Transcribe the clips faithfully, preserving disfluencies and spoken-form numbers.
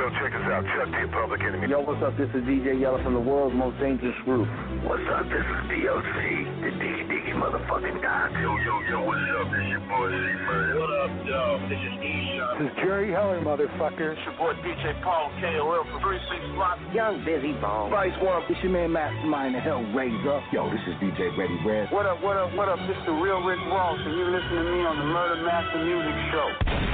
Yo, check this out. Chuck D, Public Enemy. Yo, what's up? This is D J Yella from the world's most dangerous group. What's up? This is D O C, the Diggy Diggy motherfucking guy. Yo, yo, yo, what's up? This your boy Z-Man. What up, yo? This is E-Shot. This is Jerry Heller, motherfucker. It's your boy D J Paul K O L from three six Block. Young Busy Bone. Vice One. It's your man Mastermind, the Hellraiser. Yo, this is D J Ready Red. What up, what up, what up? This is the real Rick Ross, and you're listening to me on the Murder Master Music Show.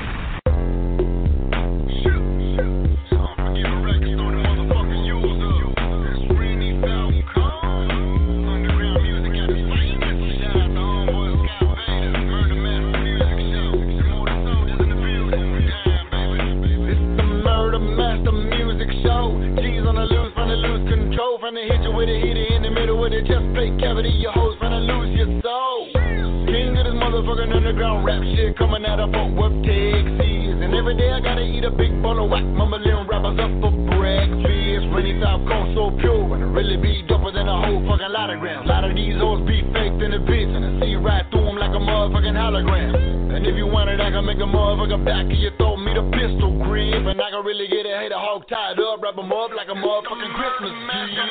Finna hit you with a heater in the middle with a chest plate cavity. Your hoes finna lose your soul. King of this motherfucking underground rap shit coming out of Fort Worth, Texas. And every day I gotta eat a big bowl of whack. Mumbling rappers up for breakfast. Rainy South Coast so pure and it really be doper than a whole fucking lot of grams. A lot of these hoes be faked in the bitch and I see right through them like a motherfucking hologram. And if you want it, I can make a motherfucker back of your throat, me the pistol grip. And I can really get a hater hog tied up, wrap them up like a motherfucking Christmas tree.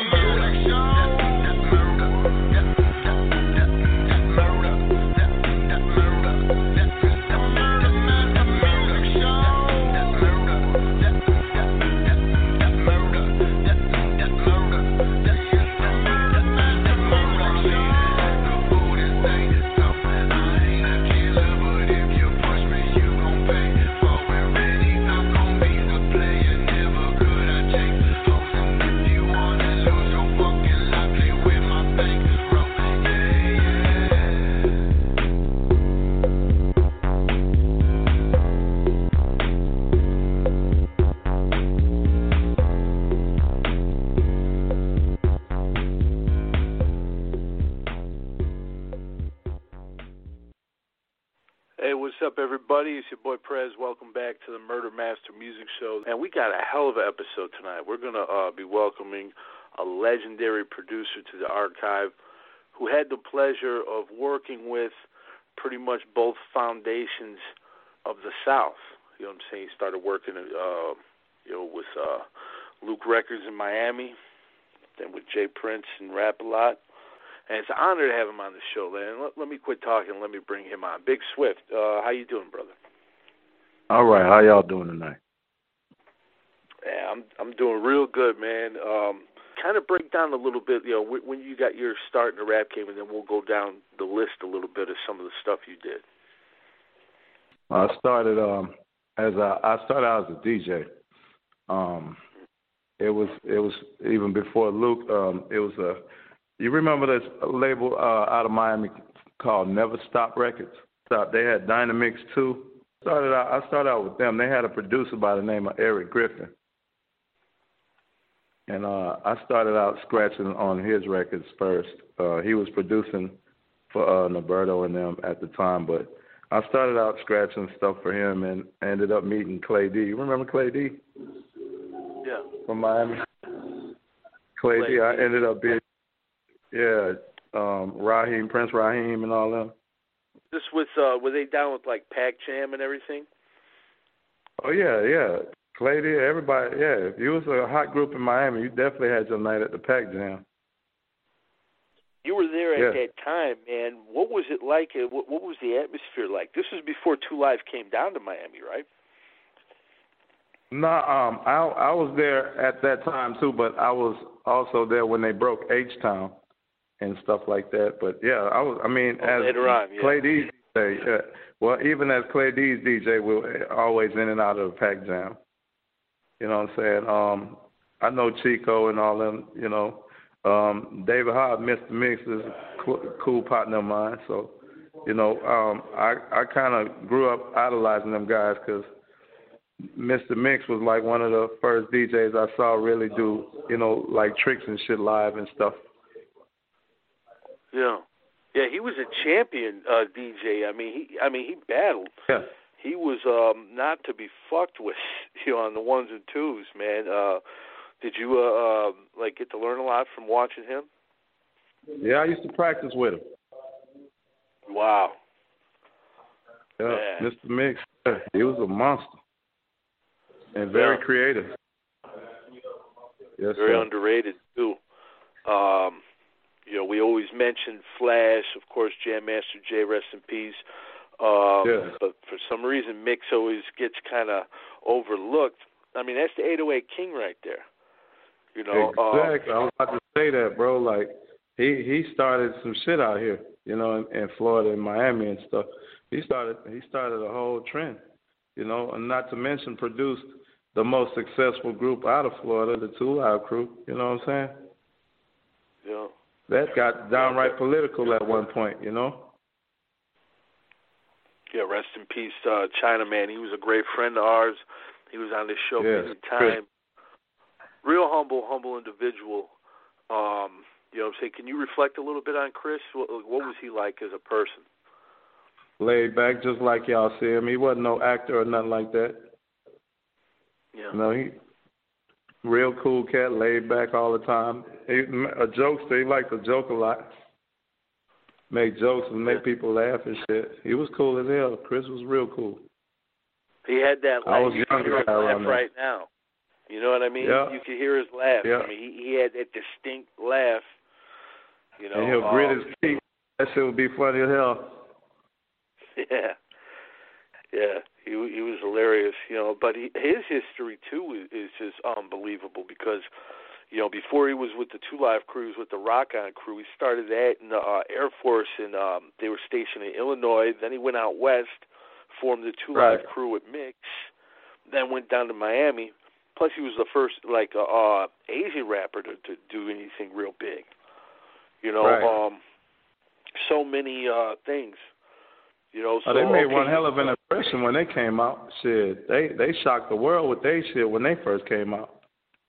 Everybody, it's your boy Prez. Welcome back to the Murder Master Music Show. And we got a hell of an episode tonight. We're going to uh, be welcoming a legendary producer to the archive who had the pleasure of working with pretty much both foundations of the South. You know what I'm saying? He started working uh, you know, with uh, Luke Records in Miami, then with Jay Prince and Rap-A-Lot. And it's an honor to have him on the show, man. Let, let me quit talking and let me bring him on. Big Swift, uh, how you doing, brother? All right, how y'all doing tonight? Yeah, I'm I'm doing real good, man. Um, kind of break down a little bit, you know, when you got your start in the rap game, and then we'll go down the list a little bit of some of the stuff you did. I started um, as a, I started out as a D J. Um, it was it was even before Luke. Um, it was a You remember this label uh, out of Miami called Never Stop Records? They had Dynamix too. Started out, I started out with them. They had a producer by the name of Eric Griffin. And uh, I started out scratching on his records first. Uh, he was producing for uh, Norberto and them at the time, but I started out scratching stuff for him and ended up meeting Clay D. You remember Clay D? Yeah. From Miami? Clay, Clay D. I ended up being... Yeah, um, Raheem, Prince Raheem and all them. This with, uh, were they down with, like, Pac Jam and everything? Oh, yeah, yeah. Clay D, everybody, yeah. If you was a hot group in Miami, you definitely had your night at the Pac Jam. You were there at yeah. that time, man. What was it like? What, what was the atmosphere like? This was before Two Live came down to Miami, right? No, um, I, I was there at that time, too, but I was also there when they broke H-Town and stuff like that. But yeah, I was. I mean, oh, as later on, yeah. Clay D's D J, yeah, well, even as Clay D's D J, we were always in and out of the Pac Jam. You know what I'm saying? Um, I know Chico and all them. You know, um, David Hobb, Mister Mix is a cool, cool partner of mine. So, you know, um, I I kind of grew up idolizing them guys because Mister Mix was like one of the first D Js I saw really do, you know, like tricks and shit live and stuff. Yeah, yeah, he was a champion uh, D J. I mean, he, I mean, he battled. Yeah. He was um, not to be fucked with, you know, on the ones and twos, man. Uh, did you uh, uh, like get to learn a lot from watching him? Yeah, I used to practice with him. Wow. Yeah, man. Mister Mix, he was a monster and very yeah. creative. Yes, Very sir. underrated too. Um, you know, we always mention Flash, of course, Jam Master Jay, rest in peace. Um, yeah. But for some reason, Mix always gets kind of overlooked. I mean, that's the eight oh eight King right there. You know, exactly. um, I was about to say that, bro. Like he he started some shit out here, you know, in, in Florida and Miami and stuff. He started he started a whole trend, you know, and not to mention produced the most successful group out of Florida, the Two Live Crew. You know what I'm saying? Yeah. That got downright political at one point, you know. Yeah, rest in peace, uh, Chinaman. He was a great friend of ours. He was on this show yeah. many times. Real humble, humble individual. Um, you know what I'm saying? Can you reflect a little bit on Chris? What, what was he like as a person? Laid back, just like y'all see him. He wasn't no actor or nothing like that. Yeah. You know, he real cool cat, laid back all the time. He, a jokester. He liked to joke a lot. Make jokes and make people laugh and shit. He was cool as hell. Chris was real cool. He had that laugh. I was you can hear his laugh right now. You know what I mean? Yeah. You can hear his laugh. Yeah. I mean, he, he had that distinct laugh. You know, and he'll um, grit his teeth. That shit would be funny as hell. Yeah. Yeah. He he was hilarious, you know. But he, his history too is, is just unbelievable because, you know, before he was with the Two Live Crews, with the Rock On crew, he started that in the uh, Air Force, and um, they were stationed in Illinois. Then he went out west, formed the Two Live Right. Crew with Mix, then went down to Miami. Plus, he was the first like uh, uh, Asian rapper to, to do anything real big. You know, Right. um, so many uh, things. You know, so oh, they made okay, one hell of an impression when they came out. Shit, they they shocked the world with their shit when they first came out.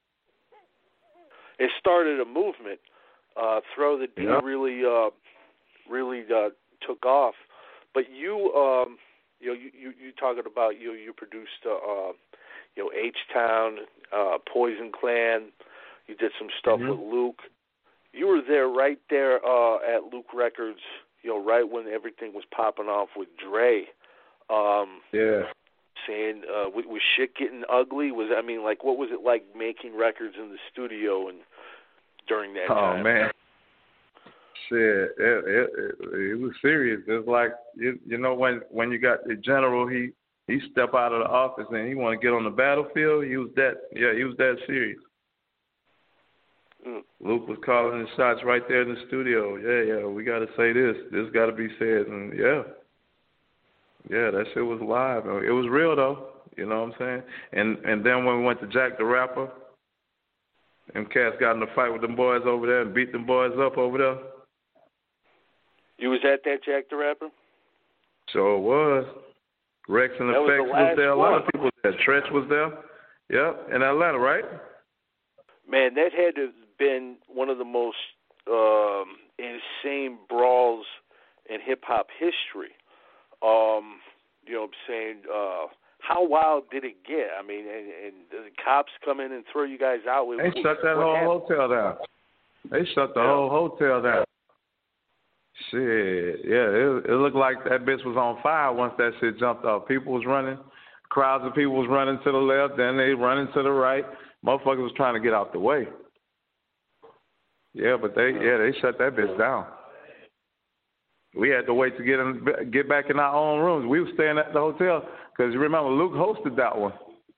It started a movement. Uh, Throw the D Yeah. really, uh, really uh, took off. But you, um, you know, you, you you talking about you you produced, uh, uh, you know, H Town, uh, Poison Clan. You did some stuff Mm-hmm. with Luke. You were there right there uh, at Luke Records. You know, right when everything was popping off with Dre. Um, Yeah. saying, uh, was, was shit getting ugly? Was I mean, like, what was it like making records in the studio and during that Oh time? man. Shit, it, it it it was serious. It's like you you know when when you got the general, he he step out of the office and he want to get on the battlefield. He was that yeah he was that serious. Mm. Luke was calling the shots right there in the studio. Yeah, yeah, we got to say this. This got to be said. And yeah, yeah, that shit was live. It was real though. You know what I'm saying? And and then when we went to Jack the Rapper, and cats got in a fight with them boys over there and beat them boys up over there. You was at that Jack the Rapper? Sure was. Rex and That was Effects the was, last there. A lot one. of people was there. Tretch was there. Yep, in Atlanta, right? Man, that had to have been one of the most um, insane brawls in hip-hop history. Um, you know what I'm saying? Uh, how wild did it get? I mean, and, and the cops come in and throw you guys out. They what, shut that whole happened? hotel down. They shut the Yeah. whole hotel down. Shit, yeah, it, it looked like that bitch was on fire once that shit jumped off. People was running, crowds of people was running to the left, then they running to the right. Motherfuckers was trying to get out the way. Yeah, but they yeah they shut that bitch down. We had to wait to get in, get back in our own rooms. We were staying at the hotel because you remember Luke hosted that one.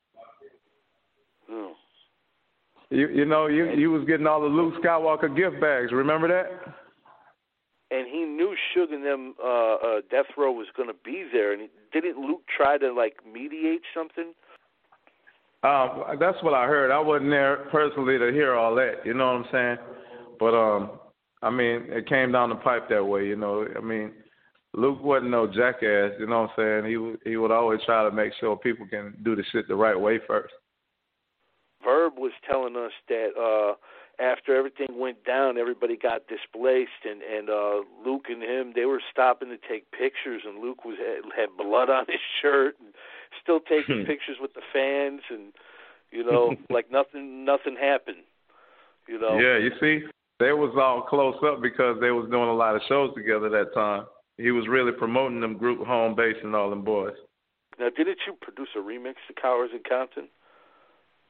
Hmm. You you know you you was getting all the Luke Skywalker gift bags. Remember that? And he knew Suge and them, uh, uh, Death Row was going to be there. And didn't Luke try to, like, mediate something? Um, that's what I heard. I wasn't there personally to hear all that. You know what I'm saying? But um, I mean, it came down the pipe that way. You know, I mean, Luke wasn't no jackass. You know what I'm saying? He would he would always try to make sure people can do the shit the right way first. Verb was telling us that uh, after everything went down, everybody got displaced, and and uh, Luke and him, they were stopping to take pictures, and Luke was had, had blood on his shirt, and still taking pictures with the fans, and you know, like nothing nothing happened. You know. Yeah, you see, they was all close up because they was doing a lot of shows together that time. He was really promoting them group Home Base and all them boys. Now, didn't you produce a remix to Cowards in Compton?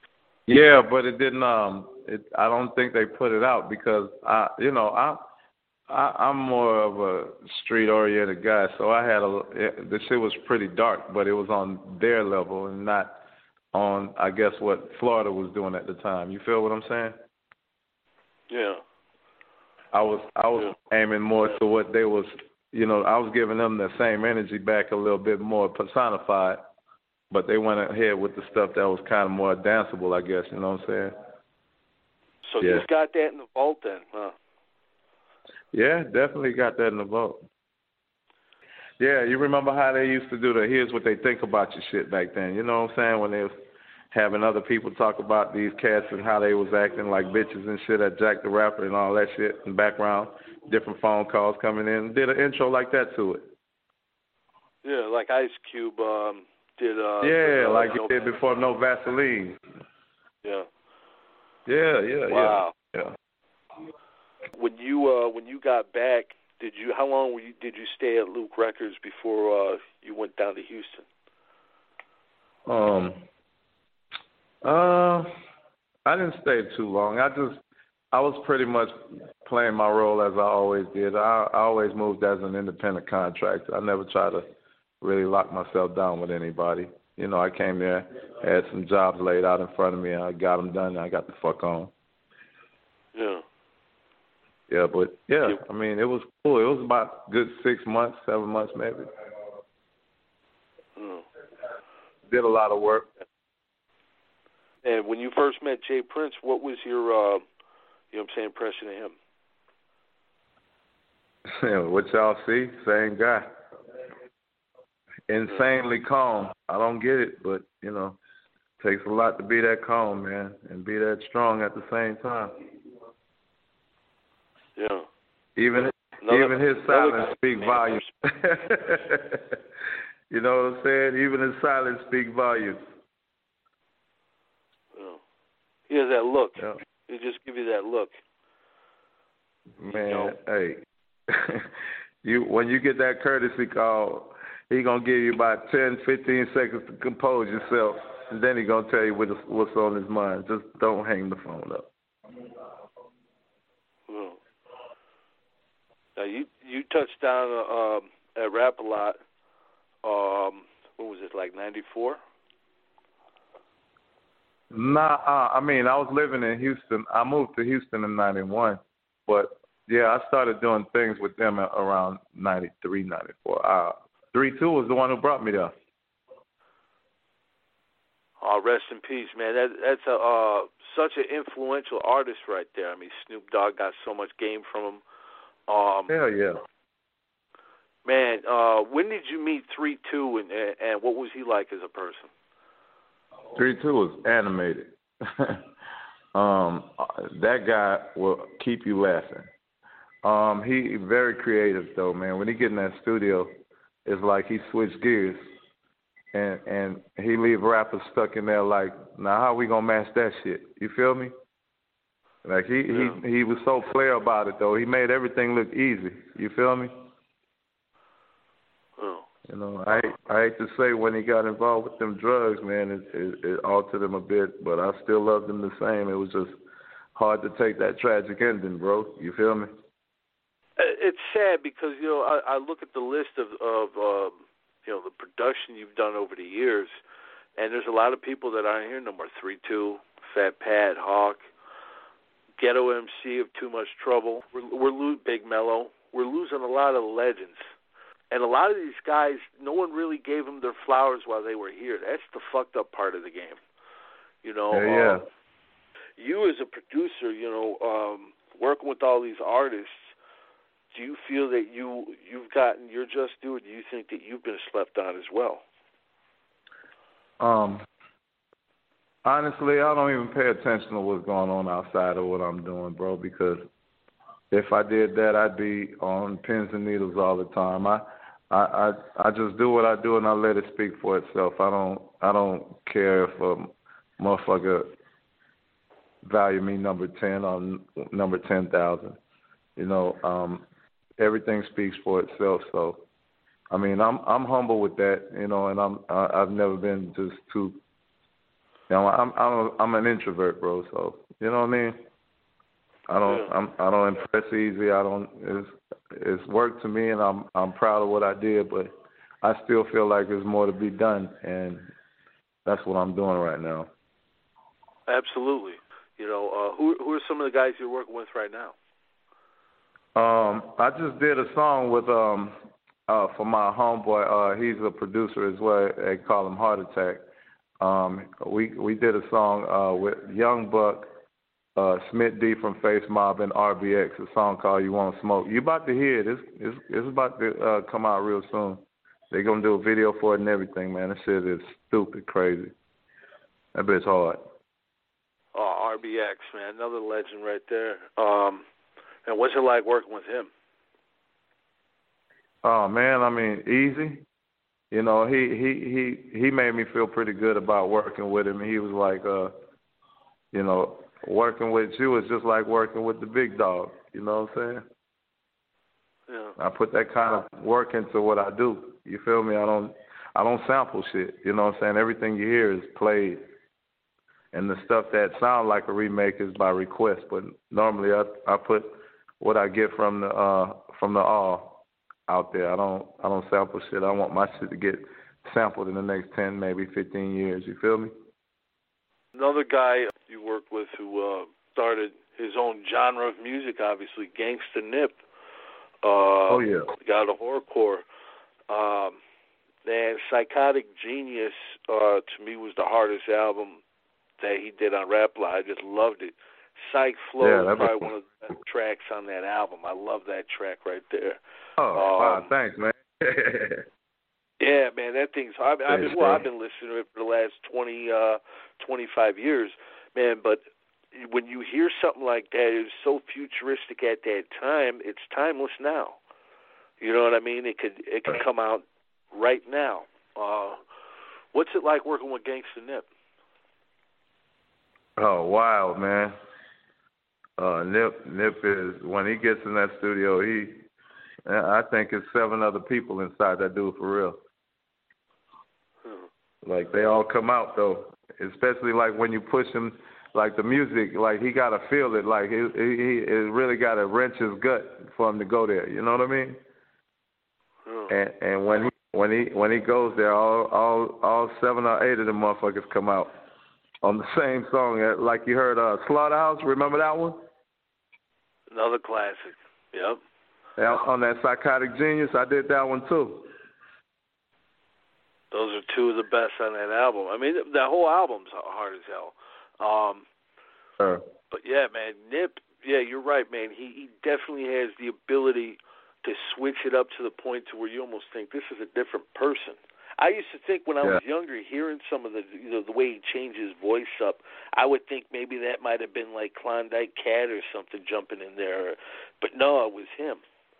Yeah, but it didn't. Um, it. I don't think they put it out because I, you know, I, I I'm more of a street-oriented guy, so I had a. It, the shit was pretty dark, but it was on their level and not on, I guess, what Florida was doing at the time. You feel what I'm saying? Yeah. I was I was yeah. aiming more to what they was, you know, I was giving them the same energy back a little bit more personified, but they went ahead with the stuff that was kind of more danceable, I guess, you know what I'm saying? So yeah. you've got that in the vault then, huh? Yeah, definitely got that in the vault. Yeah, you remember how they used to do the here's what they think about your shit back then, you know what I'm saying, when they was having other people talk about these cats and how they was acting like bitches and shit at Jack the Rapper and all that shit in the background, different phone calls coming in. Did an intro like that to it. Yeah, like Ice Cube um, did. Uh, yeah, uh, like he no did before No Vaseline. Yeah. Yeah, yeah, wow. yeah. yeah. When you uh, when you got back, did you? How long were you, did you stay at Luke Records before uh, you went down to Houston? Um. Uh, I didn't stay too long. I just, I was pretty much playing my role as I always did. I, I always moved as an independent contractor. I never tried to really lock myself down with anybody. You know, I came there, had some jobs laid out in front of me, and I got them done, and I got the fuck on. Yeah. Yeah, but, yeah, I mean, it was cool. It was about a good six months, seven months maybe. Mm. Did a lot of work. And when you first met J. Prince, what was your, uh, you know what I'm saying, impression of him? Yeah, what y'all see, same guy. Insanely calm. I don't get it, but, you know, takes a lot to be that calm, man, and be that strong at the same time. Yeah. Even another, even his silence speak volumes. You know what I'm saying? Even his silence speak volumes. He has that look. Yeah. He just give you that look. Man, you know? hey, you when you get that courtesy call, he gonna give you about ten, fifteen seconds to compose yourself, and then he gonna tell you what's, what's on his mind. Just don't hang the phone up. Hmm. Now you you touched down uh, um, at Rap-A-Lot. Um, what was it, like ninety-four? Nah, uh, I mean, I was living in Houston. I moved to Houston in ninety-one, but, yeah, I started doing things with them around ninety-three, ninety-four. Uh, three two was the one who brought me there. Oh, rest in peace, man. That, that's a uh, such an influential artist right there. I mean, Snoop Dogg got so much game from him. Um, Hell yeah. Man, uh, when did you meet three two, and, and what was he like as a person? three two was animated. um, that guy will keep you laughing. Um, he very creative though, man. When he get in that studio, it's like he switched gears, and and he leave rappers stuck in there like, now how we gonna match that shit? You feel me? Like he yeah. he he was so clear about it though. He made everything look easy. You feel me? Oh. You know, I I hate to say when he got involved with them drugs, man, it, it, it altered him a bit, but I still loved him the same. It was just hard to take that tragic ending, bro. You feel me? It's sad because, you know, I, I look at the list of, of um, you know, the production you've done over the years, and there's a lot of people that aren't here no more. three two, Fat Pat, Hawk, Ghetto M C of Too Much Trouble. We're, we're lo- Big Mello. We're losing a lot of legends. And a lot of these guys, no one really gave them their flowers while they were here. That's the fucked up part of the game. You know, yeah, yeah. Um, you as a producer, you know, um, working with all these artists, do you feel that you, you've gotten your just due, or do you think that you've been slept on as well? Um, honestly, I don't even pay attention to what's going on outside of what I'm doing, bro, because if I did that, I'd be on pins and needles all the time. I I, I I just do what I do and I let it speak for itself. I don't I don't care if a motherfucker value me number ten or number ten thousand. You know, um, everything speaks for itself. So, I mean, I'm I'm humble with that. You know, and I'm I, I've never been just too You know, I'm I'm I'm an introvert, bro. So you know what I mean. I don't Yeah. I'm I don't impress easy. I don't. It's it's work to me, and I'm I'm proud of what I did, but I still feel like there's more to be done, and that's what I'm doing right now. Absolutely. You know, uh, who who are some of the guys you're working with right now? Um, I just did a song with um uh for my homeboy. Uh, he's a producer as well. They call him Heart Attack. Um, we we did a song uh with Young Buck, uh, Smith D from Face Mob, and R B X. A song called "You Won't Smoke." You about to hear it? It's it's, it's about to uh, come out real soon. They're gonna do a video for it and everything, man. That shit is stupid crazy. That bitch hard. Oh, R B X, man, another legend right there. Um, and what's it like working with him? Oh man, I mean, easy. You know, he he he he made me feel pretty good about working with him. He was like, uh, you know, working with you is just like working with the big dog. You know what I'm saying? Yeah. I put that kind of work into what I do. You feel me? I don't I don't sample shit. You know what I'm saying? Everything you hear is played. And the stuff that sound like a remake is by request, but normally I I put what I get from the uh from the all out there. I don't I don't sample shit. I want my shit to get sampled in the next ten, maybe fifteen years. You feel me? Another guy you worked with who uh, started his own genre of music, obviously, Gangsta Nip. Uh, oh yeah. The guy of the horrorcore. Um, man, Psychotic Genius uh, to me was the hardest album that he did on Rap Live. I just loved it. Psych Flow yeah, is probably one of the best tracks on that album. I love that track right there. Oh, um, wow, thanks, man. Yeah, man, that thing's. I've, I've been, well, I've been listening to it for the last twenty, uh, twenty-five years, man. But when you hear something like that, it was so futuristic at that time. It's timeless now. You know what I mean? It could it could come out right now. Uh, what's it like working with Gangsta Nip? Oh, wow, man. Uh, Nip, Nip is, when he gets in that studio, he, I think it's seven other people inside that dude for real. Hmm. Like, they all come out, though, especially, like, when you push him, like, the music, like, he got to feel it. Like, he, he, he really got to wrench his gut for him to go there. You know what I mean? Hmm. And and when he, when he, when he goes there, all, all, all seven or eight of them motherfuckers come out on the same song, like you heard uh, Slaughterhouse. Remember that one? Another classic. Yep. Yeah, on that Psychotic Genius, I did that one too. Those are two of the best on that album. I mean, that whole album's hard as hell. Um, sure. But yeah, man, Nip. Yeah, you're right, man. He he definitely has the ability to switch it up to the point to where you almost think this is a different person. I used to think when I was yeah. younger, hearing some of the you know the way he changed his voice up, I would think maybe that might have been like Klondike Cat or something jumping in there, but no, it was him.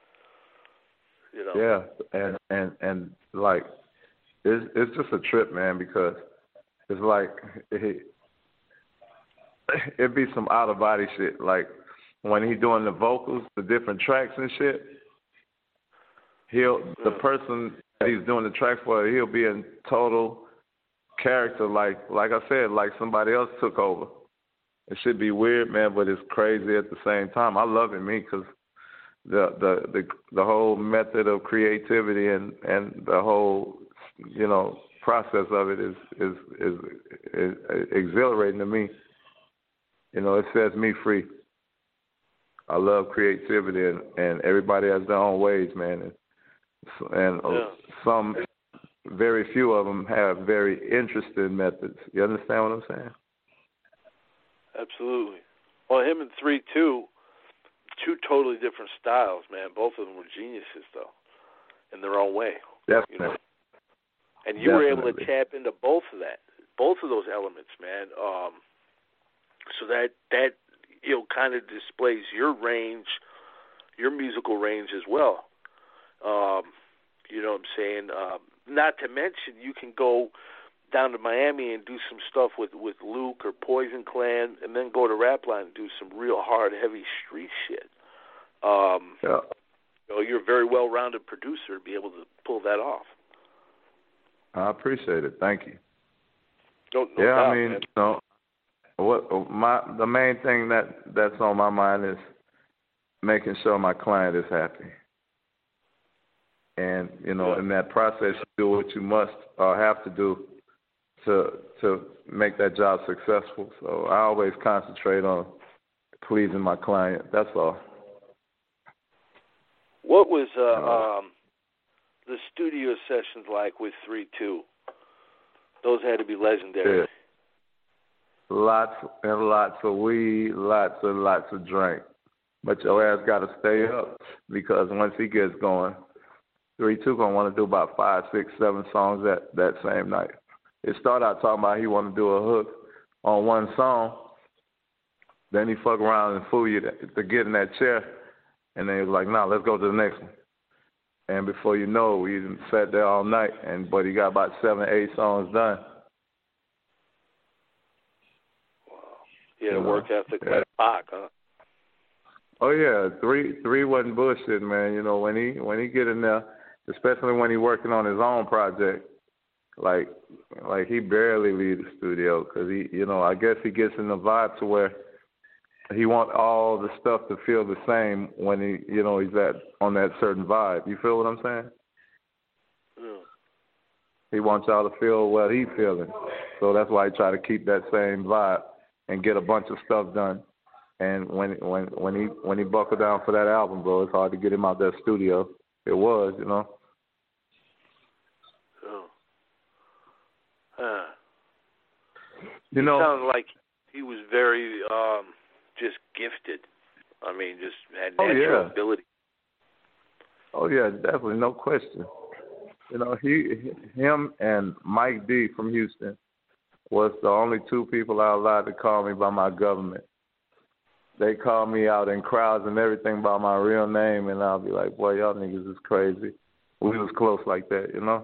You know. Yeah, and and and like it's it's just a trip, man, because it's like it, it'd be some out of body shit. Like when he doing the vocals, the different tracks and shit, he'll the person he's doing the track for, he'll be in total character, like like I said, like somebody else took over. It should be weird, man, but it's crazy at the same time. I love it, me, because the, the the the whole method of creativity and, and the whole you know process of it is is, is is exhilarating to me. You know, it sets me free. I love creativity, and, and everybody has their own ways, man. And, And yeah. some, very few of them have very interesting methods. You understand what I'm saying? Absolutely. Well, him and three two, two totally different styles, man. Both of them were geniuses, though, in their own way. Definitely. You know? And you Definitely. were able to tap into both of that, both of those elements, man. Um, so that that you know kind of displays your range, your musical range as well. Um, you know what I'm saying? Um, not to mention, you can go down to Miami and do some stuff with, with Luke or Poison Clan, and then go to Rapline and do some real hard, heavy street shit. Um, yeah. You know, you're a very well-rounded producer to be able to pull that off. I appreciate it. Thank you. No, no yeah, doubt, I mean, man. you know, what my the main thing that that's on my mind is making sure my client is happy. And you know, yeah. in that process, you do what you must or have to do to to make that job successful. So I always concentrate on pleasing my client. That's all. What was uh, uh, um, the studio sessions like with three two? Those had to be legendary. Yeah. Lots and lots of weed, lots and lots of drink. But your ass got to stay up because once he gets going, three two going to want to do about five, six, seven songs that, that same night. It started out talking about he want to do a hook on one song. Then he fuck around and fool you to, to get in that chair. And then he was like, no, nah, let's go to the next one. And before you know it, we sat there all night. And But he got about seven, eight songs done. He had a You work know, ethic yeah. like Pac, huh? Oh yeah, three three wasn't bullshit, man. You know, when he when he get in there, especially when he working on his own project, like like he barely leave the studio because he, you know, I guess he gets in the vibe to where he want all the stuff to feel the same when he, you know, he's at on that certain vibe. You feel what I'm saying? Yeah. He wants y'all to feel what he feeling, so that's why he try to keep that same vibe and get a bunch of stuff done. And when when when he when he buckled down for that album, bro, it's hard to get him out that studio. It was, you know. Oh. Huh. You He know, sounded like he was very um, just gifted. I mean, just had Oh, natural yeah. ability. oh yeah, definitely, no question. You know, he him and Mike D from Houston was the only two people I allowed to call me by my government. They call me out in crowds and everything by my real name, and I'll be like, boy, y'all niggas is crazy. We was close like that, you know?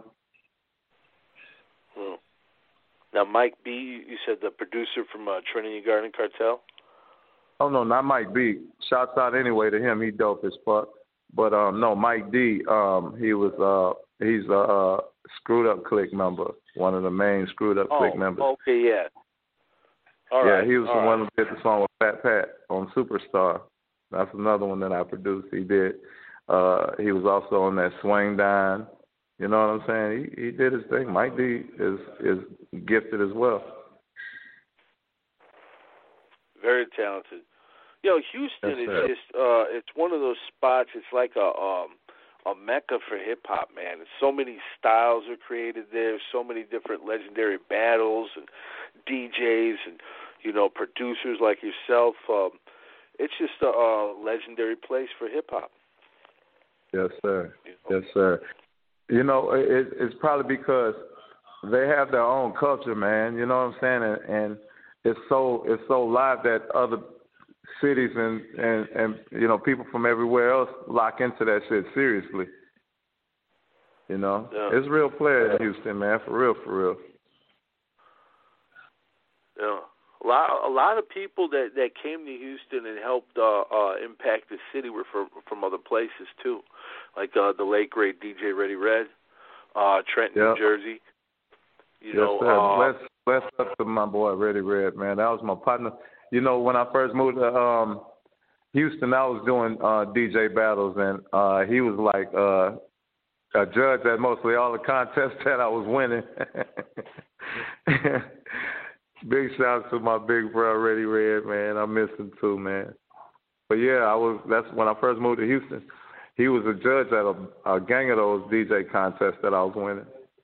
Hmm. Now, Mike B, you said the producer from uh, Trinity Garden Cartel? Oh, no, not Mike B. Shouts out anyway to him. He dope as fuck. But, um, no, Mike D, um, he was, uh, he's a uh, Screwed Up Click member, one of the main Screwed Up Oh, Click members. okay, yeah. All yeah, right, he was all the one right. who did the song with Fat Pat on Superstar. That's another one that I produced. He did. Uh, he was also on that Swing Dine. You know what I'm saying? He he did his thing. Mike D is is gifted as well. Very talented. Yo, Houston Yes, is sir. just, uh, it's one of those spots, it's like a um, a mecca for hip-hop, man. So many styles are created there, so many different legendary battles and D Js and, you know, producers like yourself. Um, it's just a, a legendary place for hip-hop. Yes, sir. You know? Yes, sir. You know, it, it's probably because they have their own culture, man. You know what I'm saying? And, and it's so it's so live that other cities and, and, and, you know, people from everywhere else lock into that shit seriously. You know? Yeah. It's real players in Houston, man, for real, for real. Yeah. A lot, a lot of people that, that came to Houston and helped uh, uh, impact the city were from, from other places, too. Like uh, the late, great D J Ready Red, uh, Trenton, Yep. New Jersey. You yes, know, sir. uh, Bless, bless up to my boy, Ready Red, man. That was my partner. You know, when I first moved to um, Houston, I was doing uh, D J battles, and uh, he was like uh, a judge at mostly all the contests that I was winning. Big shout out to my big bro, Ready Red, man. I miss him too, man. But yeah, I was. That's when I first moved to Houston. He was a judge at a, a gang of those D J contests that I was winning.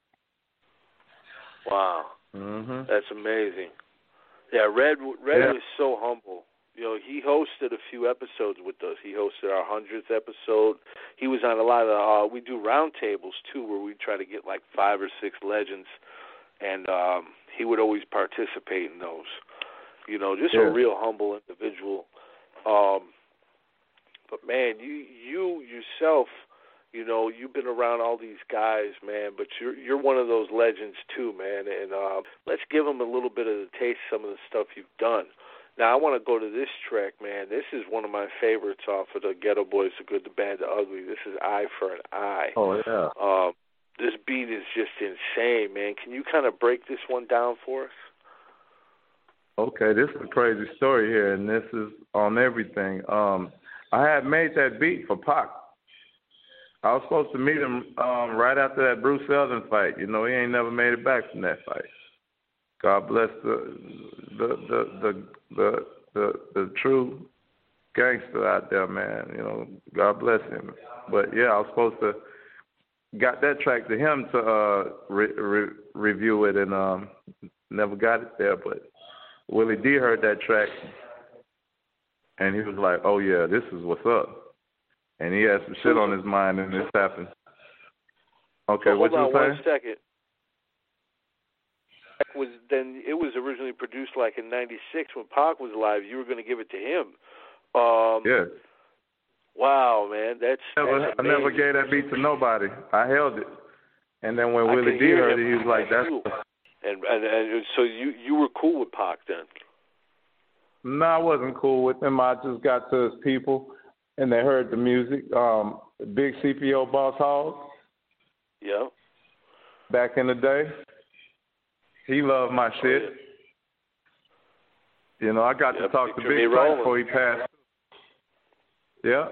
wow. Mhm. That's amazing. Yeah, Red Red Yeah. was so humble. You know, he hosted a few episodes with us. He hosted our hundredth episode. He was on a lot of, uh, we do roundtables, too, where we try to get like five or six legends, and um, he would always participate in those. You know, just Yeah. a real humble individual. Um, but, man, you you yourself, you know, you've been around all these guys, man, but you're you're one of those legends, too, man. And uh, let's give them a little bit of the taste of some of the stuff you've done. Now, I want to go to this track, man. This is one of my favorites off of the Ghetto Boys, The Good, The Bad, The Ugly. This is Eye for an Eye. Oh, yeah. Um, this beat is just insane, man. Can you kind of break this one down for us? Okay, this is a crazy story here, and this is on everything. Um, I had made that beat for Pac. I was supposed to meet him um, right after that Bruce Seldon fight. You know, he ain't never made it back from that fight. God bless the the the the the the, the true gangster out there, man. You know, God bless him. But yeah, I was supposed to got that track to him to uh, re- re- review it, and um, never got it there. But Willie D heard that track, and he was like, "Oh yeah, this is what's up." And he had some shit on his mind, and this happened. Okay, so what you hold on saying? one second. Was then it was originally produced like in ninety-six when Pac was alive. You were going to give it to him. Um, yeah. Wow, man, that's, never, that's I never gave that beat to nobody. I held it, and then when I Willie D heard it, he was like, "That's." And, and and so you you were cool with Pac then? No, I wasn't cool with him. I just got to his people, and they heard the music. Um, Big C P O Boss Hogg. Yeah. Back in the day, he loved my shit. You know, I got yeah, to talk to Big Frank before he passed. Yeah.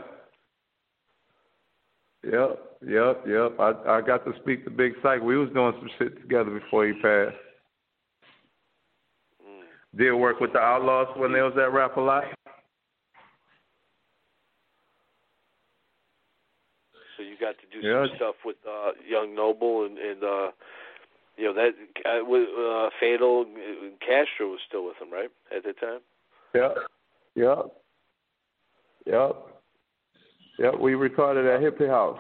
Yep, yep, yep. I I got to speak to Big Syke. We was doing some shit together before he passed. Mm. Did work with the Outlaws when they was at Rap A Lot. So you got to do yeah. some stuff with uh, Young Noble and, and uh, you know, that uh, with uh, Fatal. Castro was still with him, right, at the time? Yep, yep, yep. Yep, we recorded at Hippie House.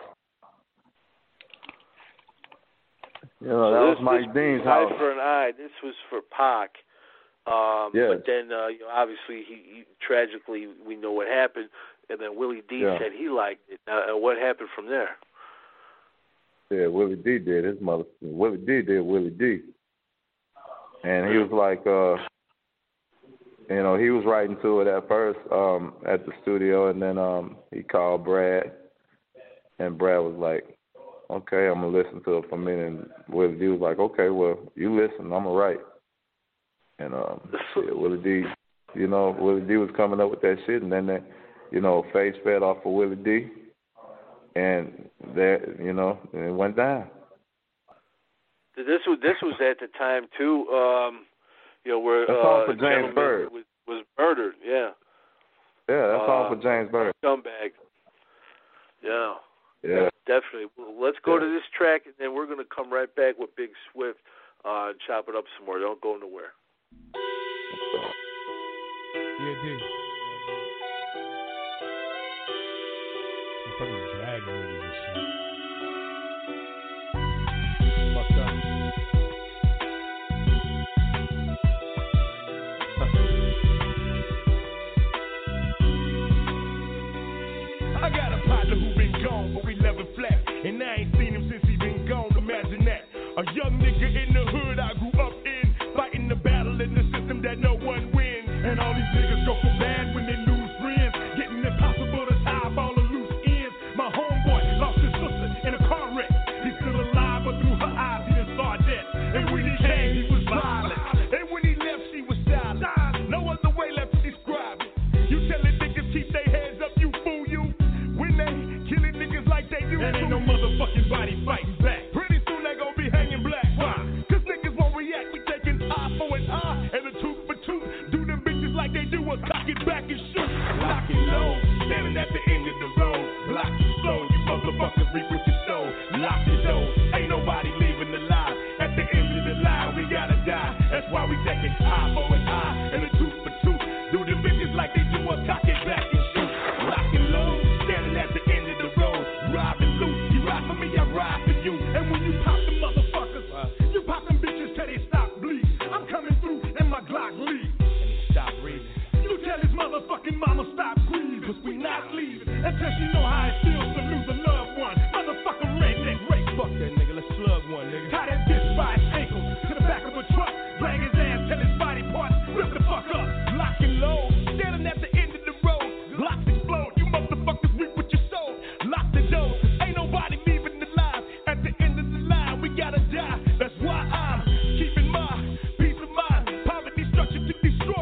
You know, so that this, was Mike Dean's house. Eye for an Eye. This was for Pac. Um, yes. But then, uh, you know, obviously, he, he tragically, we know what happened. And then Willie D yeah. said he liked it. Uh, what happened from there? Yeah, Willie D did. His mother, Willie D did Willie D. And he was like, uh, you know, he was writing to it at first um, at the studio, and then um, he called Brad, and Brad was like, okay, I'm going to listen to it for a minute. And Willie D was like, okay, well, you listen, I'm going to write. And um, yeah, Willie D, you know, Willie D was coming up with that shit, and then, they, you know, Face fed off of Willie D, and that, you know, it went down. This was, this was at the time, too, um, you know, where that's uh, all for James Bird. Was, was murdered, yeah. Yeah, that's uh, all for James Bird. Scumbag. Yeah. Yeah. Definitely. Well, let's go yeah. to this track, and then we're going to come right back with Big Swift uh, and chop it up some more. Don't go nowhere. Yeah, dude. I'm fucking dragging movies and shit. Fucked up. I got a partner who been gone, but we never flat. And I ain't seen him since he been gone. Imagine that. A young nigga in the hood I grew up in, fighting the battle in the system that no one wins. And all these niggas go so bad when they lose friends, getting impossible to tie up all the loose ends. My homeboy lost his sister in a car wreck. He's still alive, but through her eyes he done saw death. And when he came, he was violent. And when he left, she was silent. No other way left to describe it. You telling niggas keep their heads up, you fool you. When they killing niggas like they do, and ain't no motherfucking body fighting back. Pretty soon they gon' be hanging black. Why? Cause niggas won't react. We taking eye for an eye and a tooth for tooth. Do them bitches like they do us, cock it back and shoot. Lock and load, standing at the end of the road. Block and slow, you motherfuckers reap what you sow. Lock the door, ain't nobody leaving alive. At the end of the line, we gotta die. That's why we taking eye for an eye and a tooth for tooth. Do them bitches like they do us, cock it back and shoot. Lock and load, standing at the end of the road. Rob and loot, you ride for me, I ride for you. And when you pop the motherfuckers, you pop them bitches till they stop bleed. I'm coming through and my Glock lead. Stop reading. You tell his motherfucking mama stop grieving, cause we not leaving until she know how it feels to lose a loved one. Motherfucker redneck rape. Fuck that nigga, let's slug one, nigga. Tie that bitch by his ankles to the back of a truck. Bang his ass till his body parts rip the fuck up. Lock and load, standing at the end of the road. Blocks explode, you motherfuckers reap what you sow. Lock the door, ain't nobody leaving alive. At the end of the line, we gotta die. That's why I'm keeping my peace of mind. Poverty structure to destroy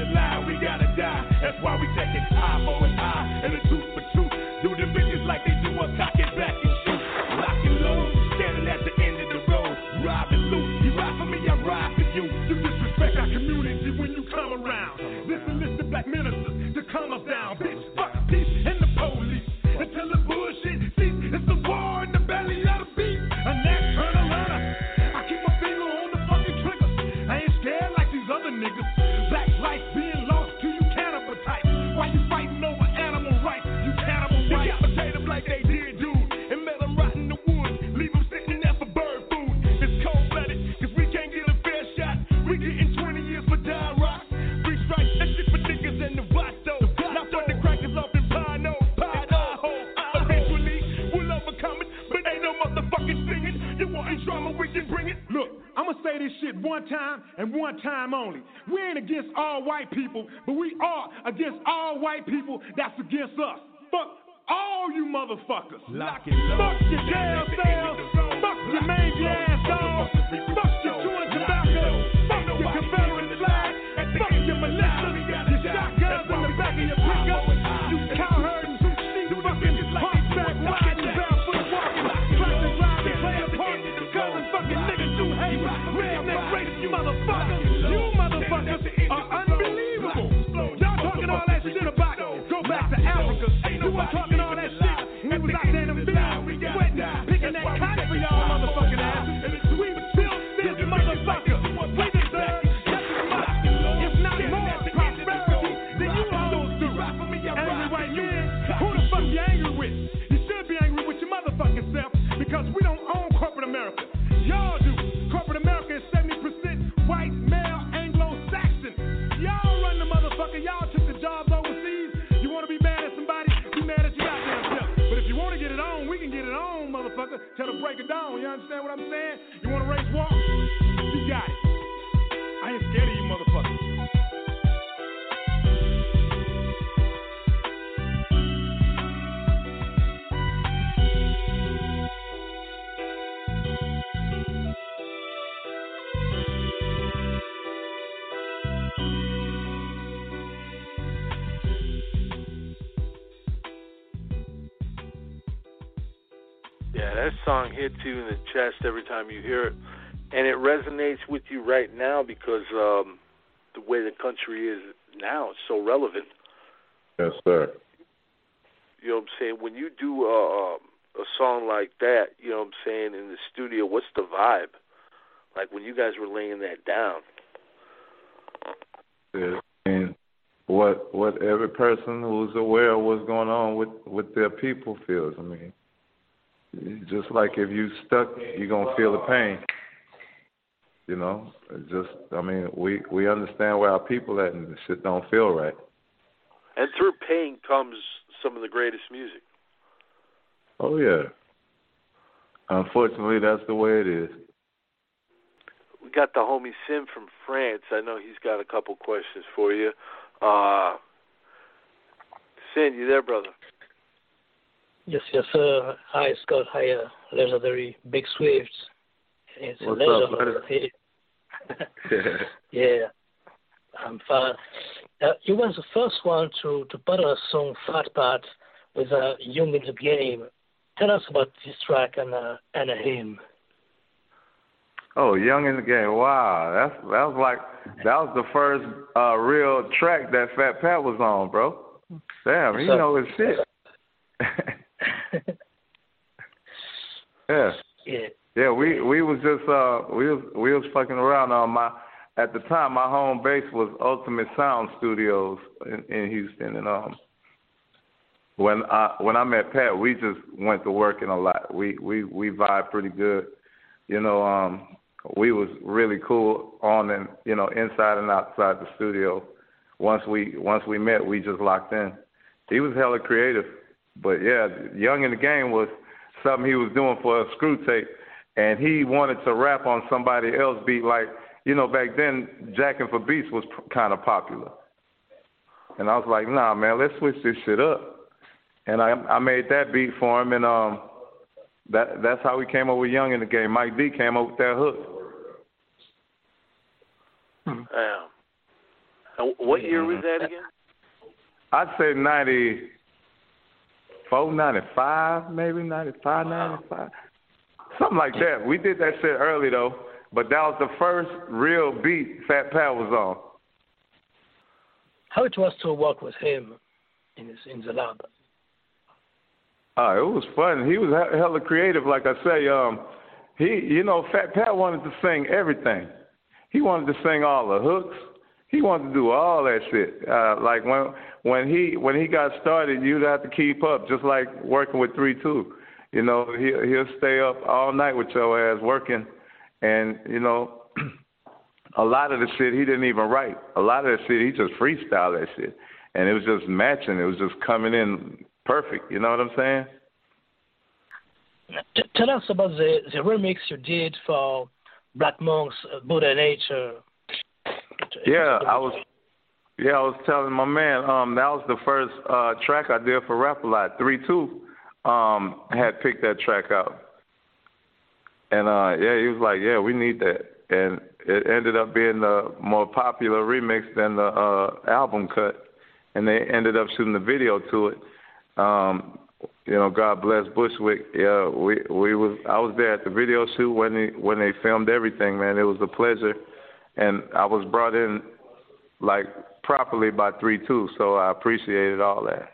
the lie, we gotta die. That's why we take it eye for an eye and a tooth for tooth. Do them bitches like they do us, cock it back and shoot. Lock and load, standing at the end of the road. Rob and loot, you ride for me, I ride for you. You disrespect our community when you come around. This enlisted black ministers to calm us down. Bitch, fuck peace and the police. Until the bullshit cease, it's the war in the belly of the beast. A nocturnal runner. I keep my finger on the fucking trigger. I ain't scared like these other niggas. Black life being lost to you cannibal types. Why you fighting over animal rights? You cannibal white. Decapitate them like they did, dude. And let them rot in the woods. Leave them sitting there for bird food. It's cold-blooded, cause we can't get a fair shot. We getting twenty years for dying rock. Three strikes, that shit for niggas in the watch though. Not for the crackers off in Pino, Pino. Eventually, we'll overcome it, but ain't no motherfucking singing. You want drama, we can bring it. Look, I'ma say this shit one time and one time only. We ain't against all white people, but we are against all white people that's against us. Fuck all you motherfuckers. Lock it low. Fuck your jail cells. Fuck your mangy ass dogs. Fuck your chewing tobacco. Fuck your Confederate flag. Fuck your militia. Your shotguns in the back of your pickup. You cowherding, sheep fucking, horseback riding, barefoot walking, tractor driving, player parking, calling fucking niggas you hate. Redneck racist motherfuckers. You motherfuckers are unbelievable. Y'all talking all that shit about go back to Africa. You were talking all that shit. We was out there in the field, sweating, picking that cotton for y'all motherfucking asses. We built this motherfucker. We deserve just as much, if not more, prosperity than you hoes do. Angry white men, who the fuck you angry with? You should be angry with your motherfucking self, because we don't own corporate America. Y'all do. Corporate America is seventy percent white, male, Anglo-Saxon. Y'all run the motherfucker. Y'all took the jobs overseas. You want to be mad at somebody? Be mad at your goddamn self. But if you want to get it on, we can get it on, motherfucker. Tell them break it down. You understand what I'm saying? You want to race walk? You got it. I ain't scared of you motherfuckers. Yeah, that song hits you in the chest every time you hear it, and it resonates with you right now because um, the way the country is now is so relevant. Yes, sir. You know what I'm saying? When you do a, a song like that, you know what I'm saying, in the studio, what's the vibe? Like when you guys were laying that down. Yeah. And what what every person who's aware of what's going on with, with their people feels. I mean, just like if you stuck, you're going to feel the pain. You know, it's just, I mean, we, we understand where our people at and the shit don't feel right. And through pain comes some of the greatest music. Oh, yeah. Unfortunately, that's the way it is. We got the homie Sim from France. I know he's got a couple questions for you. Uh, Sim, you there, brother? Yes, yes, sir. Hi, Scott. Hi, uh, legendary Big Swift. It's What's a up, legend. buddy? Yeah, I'm fine. Uh, you was the first one to, to put a song Fat Pat with uh, Young in the Game. Tell us about this track and uh, and a hymn. Oh, Young in the Game. Wow, that's that was like that was the first uh, real track that Fat Pat was on, bro. Damn, he so, know his shit. yeah. Yeah. Yeah, we we was just uh we was we was fucking around on my at the time my home base was Ultimate Sound Studios in, in Houston, and um when I when I met Pat, we just went to working a lot. We we we vibed pretty good. You know, um we was really cool on and you know, inside and outside the studio. Once we once we met, we just locked in. He was hella creative. But yeah, Young in the Game was something he was doing for a screw tape, and he wanted to rap on somebody else's beat. Like, you know, back then, Jackin' for Beats was kind of popular. And I was like, nah, man, let's switch this shit up. And I I made that beat for him, and um, that that's how we came up with Young in the Game. Mike D came up with that hook. Yeah. And what year was that again? I'd say ninety-four, ninety-five, maybe ninety-five, wow. ninety-five. Something like that. We did that shit early, though. But that was the first real beat Fat Pat was on. How it was to work with him in his, in the lab? Uh, it was fun. He was hella creative, like I say. Um, he, you know, Fat Pat wanted to sing everything. He wanted to sing all the hooks. He wanted to do all that shit. Uh, like when when he when he got started, you'd have to keep up, just like working with three two. You know, he he'll stay up all night with your ass working, and you know, a lot of the shit he didn't even write. A lot of the shit he just freestyled that shit, and it was just matching. It was just coming in perfect. You know what I'm saying? Tell us about the the remix you did for Black Monk's uh, Buddha Nature. Yeah, I was. Yeah, I was telling my man. Um, that was the first uh, track I did for Rap A Lot. three two um had picked that track out, and uh, yeah, he was like, "Yeah, we need that," and it ended up being the more popular remix than the uh, album cut, and they ended up shooting the video to it. Um, you know, God bless Bushwick. Yeah, we we was I was there at the video shoot when they when they filmed everything. Man, it was a pleasure. And I was brought in, like, properly by three two, so I appreciated all that.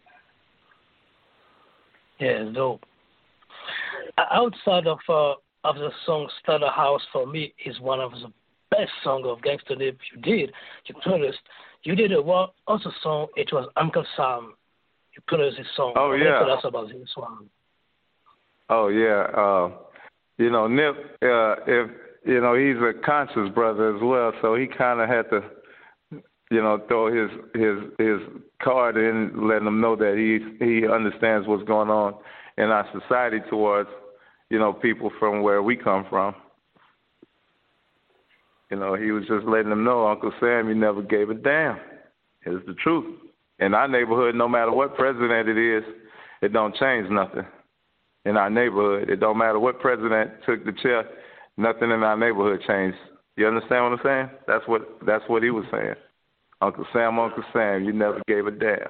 Yeah, it's dope. Outside of uh, of the song Starter House, for me, is one of the best songs of Gangsta Lip you did. You produced. You did a one, also song, it was Uncle Sam. You produced this song. Oh, yeah. Tell us about this one. Oh, yeah. Uh, you know, Nip, uh, if... You know, he's a conscious brother as well, so he kind of had to, you know, throw his his his card in, letting them know that he he understands what's going on in our society towards, you know, people from where we come from. You know, he was just letting them know, Uncle Sam, you never gave a damn. It's the truth. In our neighborhood, no matter what president it is, it don't change nothing. In our neighborhood, it don't matter what president took the chair. Nothing in our neighborhood changed. You understand what I'm saying? That's what that's what he was saying. Uncle Sam, Uncle Sam, you never gave a damn.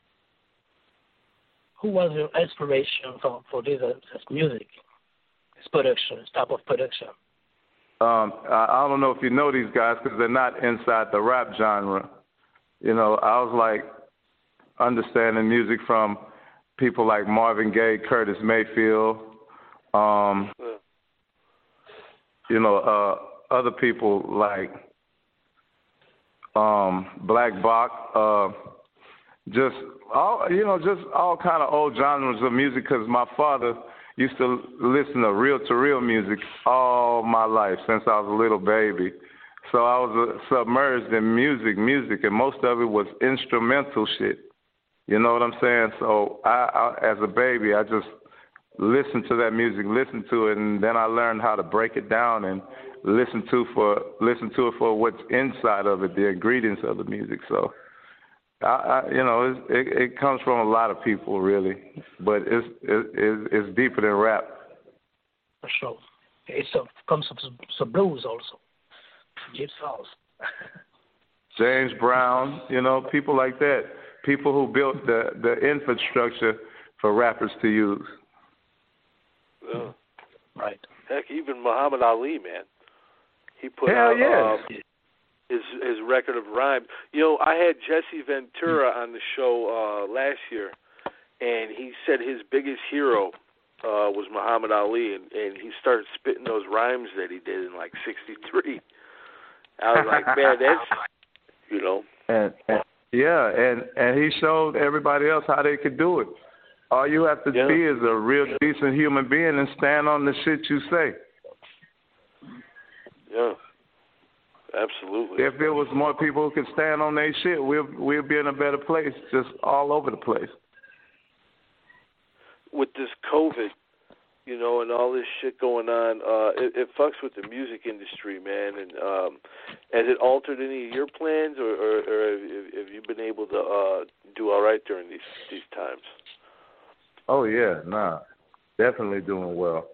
Who was your inspiration for, for this, uh, this music, this production, this type of production? Um, I, I don't know if you know these guys because they're not inside the rap genre. You know, I was like understanding music from people like Marvin Gaye, Curtis Mayfield, um, you know, uh, other people like um, Black Bach, uh, just all, you know, just all kind of old genres of music. Because my father used to listen to reel-to-reel music all my life since I was a little baby. So I was uh, submerged in music, music, and most of it was instrumental shit. You know what I'm saying? So I, I as a baby, I just listen to that music, listen to it, and then I learned how to break it down and listen to for listen to it for what's inside of it, the ingredients of the music. So, I, I you know, it's, it, it comes from a lot of people, really, but it's it, it's deeper than rap. For sure, it comes from some blues also. James House, James Brown, you know, people like that, people who built the the infrastructure for rappers to use. Yeah. Right. Heck, even Muhammad Ali, man. He put Hell out yeah. um, his his record of rhyme. You know, I had Jesse Ventura on the show uh, last year, and he said his biggest hero uh, was Muhammad Ali, and, and he started spitting those rhymes that he did in like sixty-three. I was like, man, that's, you know. And, and yeah, and, and he showed everybody else how they could do it. All you have to yeah. be is a real decent human being and stand on the shit you say. Yeah, absolutely. If there was more people who could stand on their shit, we'll we'll be in a better place, just all over the place. With this COVID, you know, and all this shit going on, uh, it, it fucks with the music industry, man. And um, has it altered any of your plans, or, or, or have, have you been able to uh, do all right during these these times? Oh, yeah, nah, definitely doing well.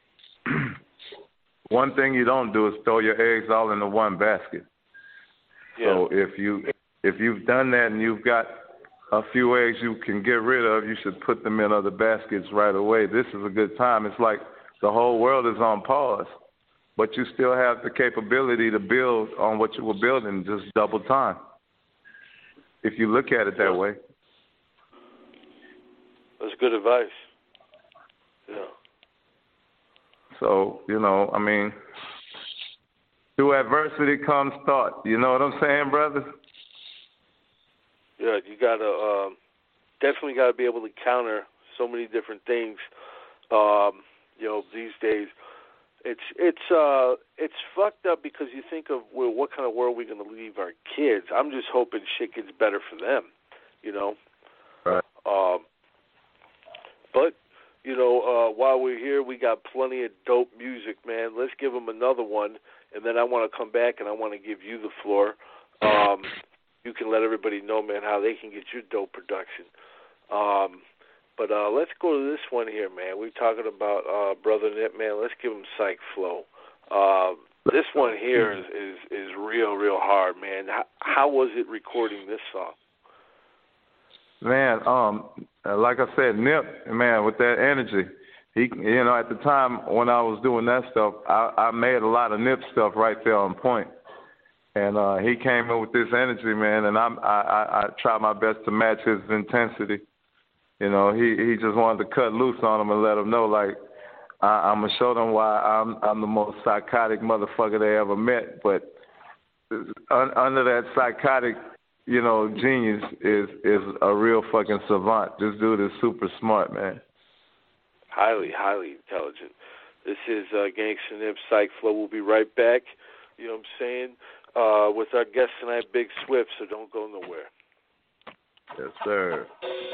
One thing you don't do is throw your eggs all into one basket. Yeah. So if you if you've done that and you've got a few eggs you can get rid of, you should put them in other baskets right away. This is a good time. It's like the whole world is on pause, but you still have the capability to build on what you were building, just double time, if you look at it that way. That's good advice. Yeah. So, you know, I mean, through adversity comes thought. You know what I'm saying, brother? Yeah, you got to um, definitely got to be able to counter so many different things. Um, you know, these days, it's it's uh, it's fucked up because you think of, well, what kind of world are we going to leave our kids? I'm just hoping shit gets better for them, you know? Right. Um, but, you know, uh, while we're here, we got plenty of dope music, man. Let's give them another one, and then I want to come back and I want to give you the floor. Um, you can let everybody know, man, how they can get your dope production. Um, but uh, let's go to this one here, man. We're talking about uh, Brother Nip, man. Let's give him Psych Flow. Uh, this one here is, is, is real, real hard, man. How, how was it recording this song? Man, um, like I said, Nip, man, with that energy, he, you know, at the time when I was doing that stuff, I, I made a lot of Nip stuff right there on point. And uh, he came in with this energy, man, and I'm, I, I, I tried my best to match his intensity. You know, he, he just wanted to cut loose on him and let him know, like, I, I'm going to show them why I'm, I'm the most psychotic motherfucker they ever met. But un, under that psychotic, you know, genius is, is a real fucking savant. This dude is super smart, man. Highly, highly intelligent. This is uh, Gangsta Nip, Psych Flow. We'll be right back. You know what I'm saying? Uh, with our guest tonight, Big Swift, so don't go nowhere. Yes, sir.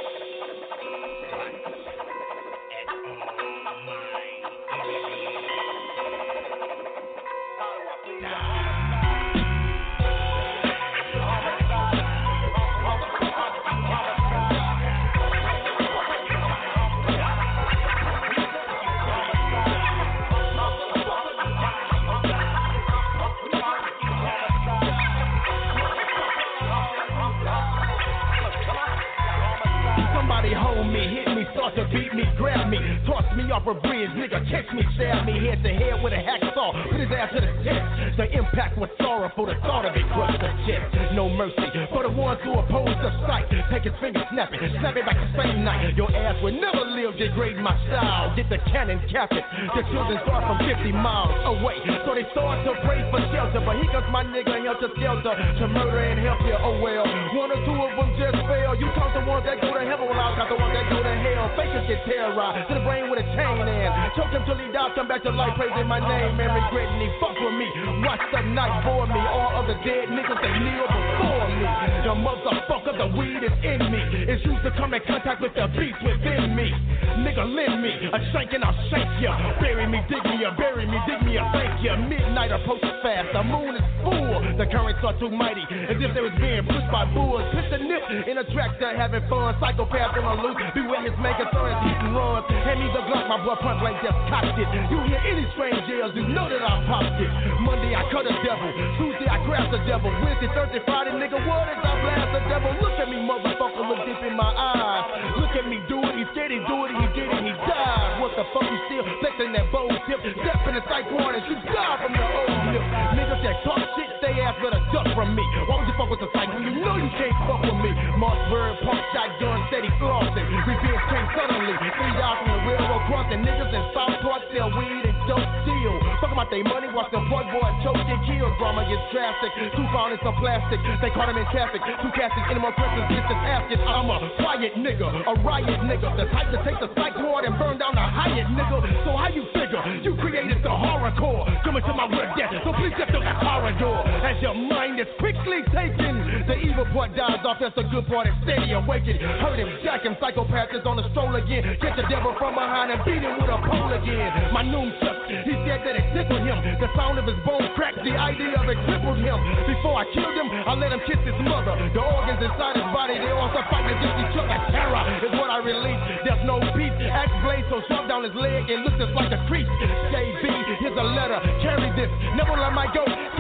Hold me, hit me, start to beat me, grab me, toss me off a bridge, nigga, catch me, stab me head to head with a hacksaw, put his ass to the test. The impact was sorrowful, the thought of it crushed the chest. No mercy for the ones who oppose the sight. Take his finger, snap it, snap it back the same night. Your ass would never live, degrade my style. Get the cannon, cap it. The children start from fifty miles away, so they start to pray for shelter. But here comes my nigga, helter skelter, to murder and help you. Oh well, one or two of them just fail. You count the ones that go to heaven, well I'll count the ones that go to hell. Fakers get terrorized to the brain with a chain in. Choke him till he dies, come back to life, praising my name and regretting he fuck with me. Watch the night for me. All of the dead niggas they kneel before me. The motherfucker, the weed is in me. It's used to come in contact with the beast within me. Nigga, lend me a shank and I'll shank ya. Bury me, dig me, or bury me, dig me, or thank ya. Midnight approaches fast. The moon is full. The currents are too mighty, as if they was being pushed by bulls. Pitch a nip in a tractor, having fun. Psychopath on the loose. Beware his maker, throwing hit and runs. Hand me the Glock, my blood punch like just cocked it. You hear any strange yells, you know that I popped it. Monday I cut a devil, Tuesday I grab the devil. Wednesday, Thursday, Friday, nigga, what is I blast the devil? Look at me, motherfucker, look deep in my eyes. Look at me, do it, he said he do it, he did it, he died. What the fuck, you still flexing that bold tip? Step in the psych ward and you die from the old nip. Niggas that talk shit, they ass better duck from me. Why would you fuck with the psych when you know you can't fuck with me? Mossberg, pump, shotgun, steady flossing. Revenge came suddenly, three dollars from the railroad crossing. Niggas in Southport sell weed and dope deal. Talk about they money, watch them boy boy choke and kill. Drama gets drastic, two found in some plastic. They caught him in traffic, two caskets, any more questions, just asking. I'm a quiet nigga, a riot nigga. The type to take the psych ward and burn down the Hyatt nigga. So how you figure? You created the horrorcore. Coming to my word death, so please step through the corridor. As your mind is quickly taken, the evil part dies off, that's the good part is steady awakened. Hurt him, jack him, psychopath is on the stroll again. Get the devil from behind and beat him with a pole again. My noon chuck, he said that it tickled him. The sound of his bone cracked, the idea of it crippled him. Before I killed him, I let him kiss his mother. The organs inside his body, they also fight against each other. Terror is what I release, there's no peace. Axe blade so shoved down his leg, it looks just like a crease. J B, here's a letter, carry this, never let my go. To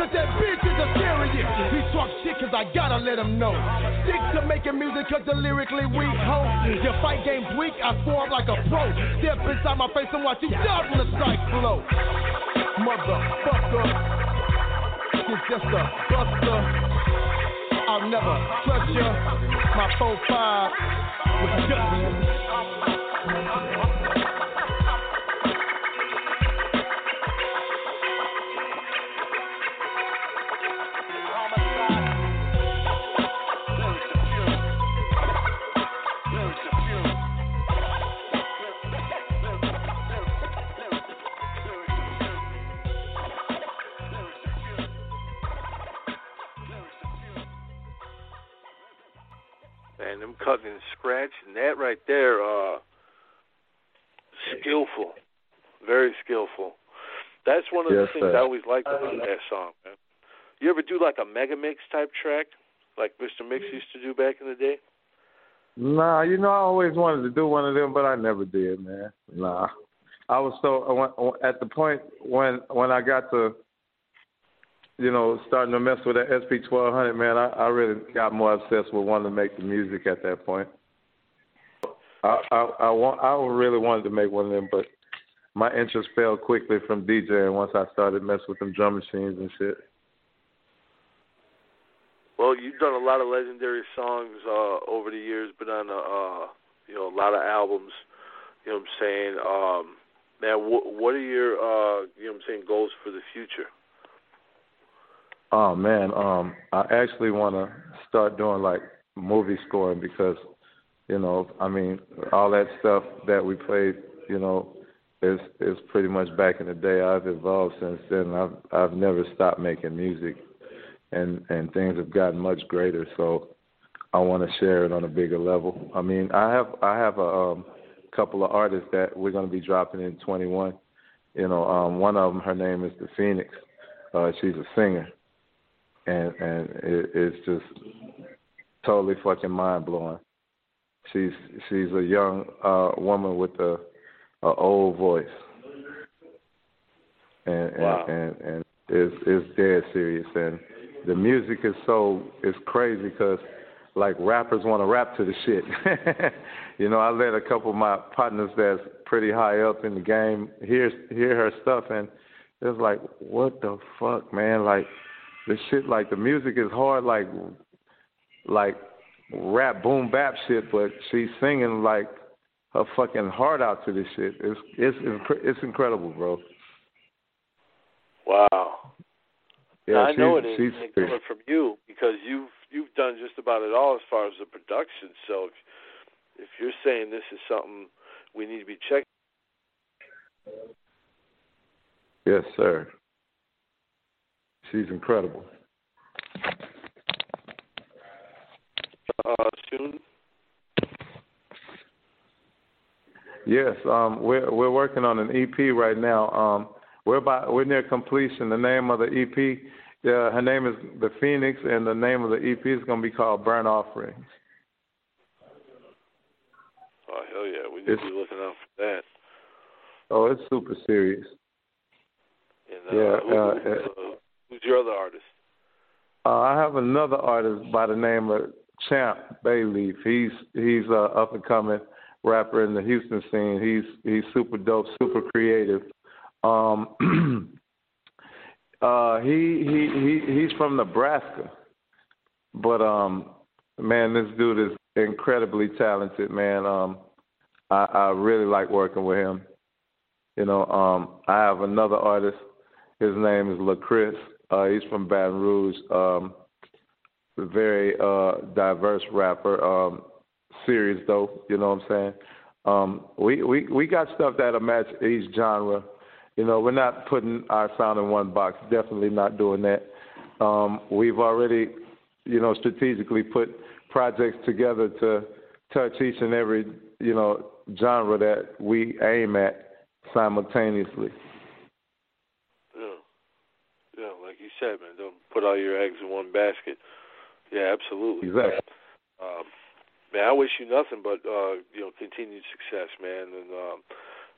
but that bitch is a serious. He talk shit cause I gotta let him know. Stick to making music cause the lyrically weak, ho. Your fight game's weak, I swarm like a pro. Step inside my face and watch you die from the strike flow. Motherfucker, it's just a buster. I'll never trust ya. My four five with guts. And them cutting and scratching, that right there, uh, skillful, very skillful. That's one of yes, the things sir. I always liked about that song, man. You ever do like a mega mix type track, like Mister Mix used to do back in the day? Nah, you know, I always wanted to do one of them, but I never did, man. Nah. I was so, at the point when when I got to, you know, starting to mess with that S P twelve hundred, man, I, I really got more obsessed with wanting to make the music at that point. I, I, I, want, I really wanted to make one of them, but my interest fell quickly from DJing once I started messing with them drum machines and shit. Well, you've done a lot of legendary songs uh, over the years, been on a, uh, you know, a lot of albums. You know what I'm saying? Um, man, wh- what are your, uh, you know what I'm saying, goals for the future? Oh man, um, I actually want to start doing like movie scoring because, you know, I mean, all that stuff that we played, you know, is is pretty much back in the day. I've evolved since then. I've I've never stopped making music, and and things have gotten much greater. So I want to share it on a bigger level. I mean, I have I have a um, couple of artists that we're going to be dropping in twenty-one. You know, um, one of them, her name is The Phoenix. Uh, she's a singer. And and it, it's just totally fucking mind blowing. She's she's a young uh, woman with a, a old voice, and wow. and and, and it's it's dead serious. And the music is so it's crazy because like rappers want to rap to the shit. You know, I let a couple of my partners that's pretty high up in the game hear hear her stuff, and it's like, what the fuck, man, like. The shit, like, the music is hard, like, like rap, boom, bap shit, but she's singing, like, her fucking heart out to this shit. It's it's it's incredible, bro. Wow. Yeah, now, I know it she's, is coming from you because you've you've done just about it all as far as the production. So if, if you're saying this is something we need to be checking. Yes, sir. She's incredible. Uh, soon? Yes, um, we're we're working on an E P right now. Um, we're about we're near completion. The name of the E P, uh, her name is The Phoenix, and the name of the E P is going to be called Burnt Offerings. Oh hell yeah, we need it's, to be looking out for that. Oh, it's super serious. And, uh, yeah. Who, uh, who's, uh, who's your other artist? Uh, I have another artist by the name of Champ Bayleaf. He's he's a up and coming rapper in the Houston scene. He's he's super dope, super creative. Um, uh, he he he he's from Nebraska, but um, man, this dude is incredibly talented, man. Um, I, I really like working with him. You know, um, I have another artist. His name is LaChris. Uh, he's from Baton Rouge. Um, a very uh, diverse rapper. Um, serious though, you know what I'm saying? Um, we, we, we got stuff that'll match each genre. You know, we're not putting our sound in one box. Definitely not doing that. Um, we've already, you know, strategically put projects together to touch each and every, you know, genre that we aim at simultaneously. Yeah, yeah, like you said, man, don't put all your eggs in one basket. Yeah, absolutely. Exactly. Um, man, I wish you nothing but uh, you know continued success, man, and um,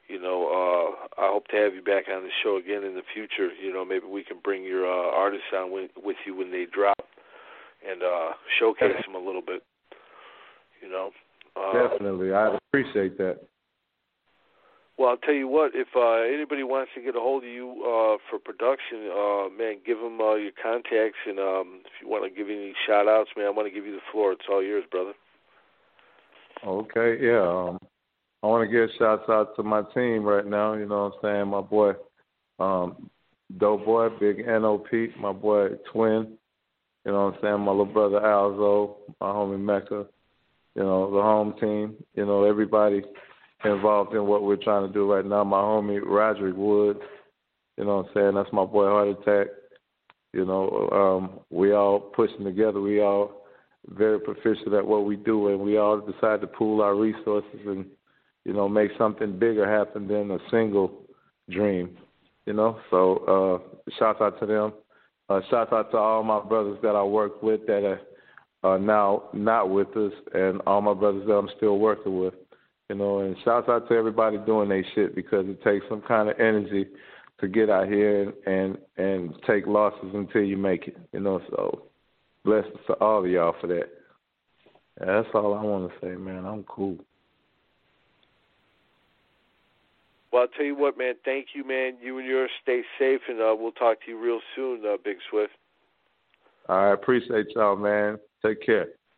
you know, uh, I hope to have you back on the show again in the future. You know, maybe we can bring your uh, artists on with, with you when they drop and uh, showcase them a little bit. You know. Uh, Definitely, I'd appreciate that. Well, I'll tell you what, if uh, anybody wants to get a hold of you uh, for production, uh, man, give them uh, your contacts, and um, if you want to give any shout-outs, man, I want to give you the floor. It's all yours, brother. Okay, yeah. Um, I want to give shouts out to my team right now, you know what I'm saying, my boy um, Doughboy, Big N O P, my boy Twin, you know what I'm saying, my little brother Alzo, my homie Mecca, you know, the home team, you know, everybody involved in what we're trying to do right now. My homie Roderick Woods, you know what I'm saying, that's my boy Heart Attack. You know, um, we all pushing together. We all very proficient at what we do, and we all decide to pool our resources and, you know, make something bigger happen than a single dream, you know. So uh, shout out to them. Uh, shout out to all my brothers that I work with that are, are now not with us, and all my brothers that I'm still working with. You know, and shout out to everybody doing their shit, because it takes some kind of energy to get out here and, and, and take losses until you make it. You know, so blessings to all of y'all for that. Yeah, that's all I want to say, man. I'm cool. Well, I'll tell you what, man. Thank you, man. You and yours stay safe, and uh, we'll talk to you real soon, uh, Big Swift. I appreciate y'all, man. Take care.